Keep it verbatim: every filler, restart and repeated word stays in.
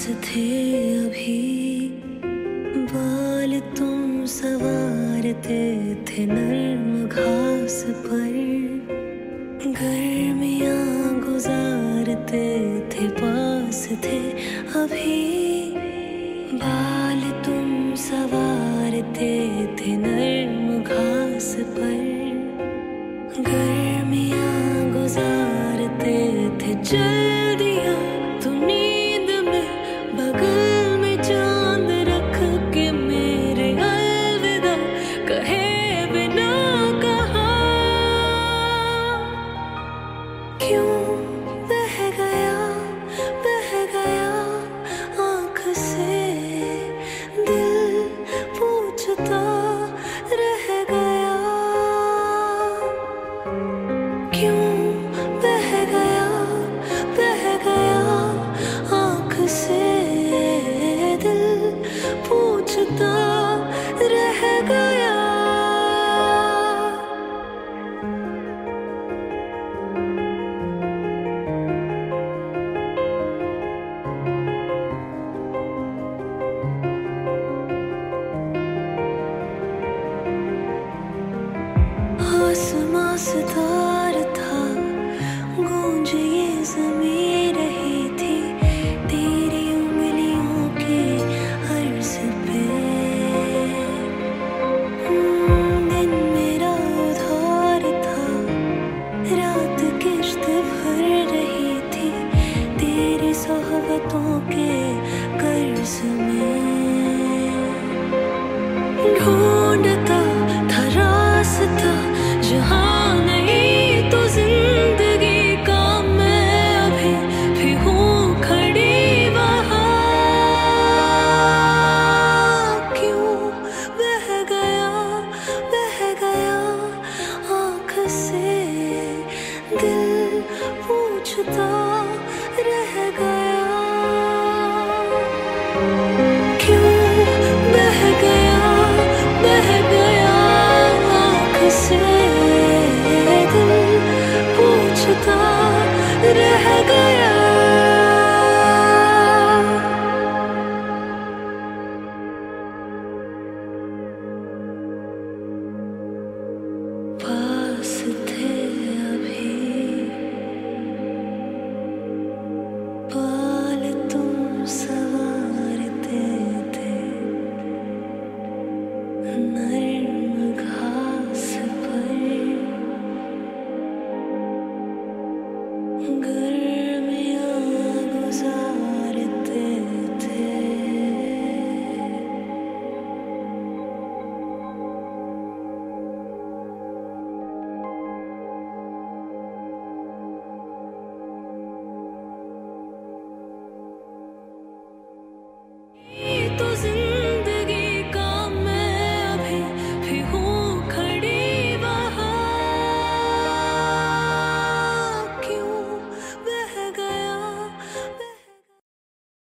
थे अभी, बाल तुम संवारते थे नर्म घास पर, गर्मियाँ गुजारते थे पास थे अभी, बाल तुम संवारते थे नर्म घास पर, गर्मियाँ गुजारते थे। चल दिया तू नींद में, बगल में चांद रख के मेरे अलविदा कहे बिना कहा। क्यों बह गया बह गया आँख से दिल, पूछता रह गया। क्यों बह गया बह गया आँख से दिल, पूछता रह गया। आसमां सितार था, गूंज ये ज़मीं रही थी तेरी उंगलियों के अर्ज़ पे। दिन मेरा उधार था, रात किश्त भर रही थी तेरी सोहबतों के कर्ज में। ढूंढता था रास्ता जहाँ नहीं तो जिंदगी का, मैं अभी भी हूँ खड़ी वहाँ। क्यों बह गया बह गया आँख से दिल, पूछता रह गया।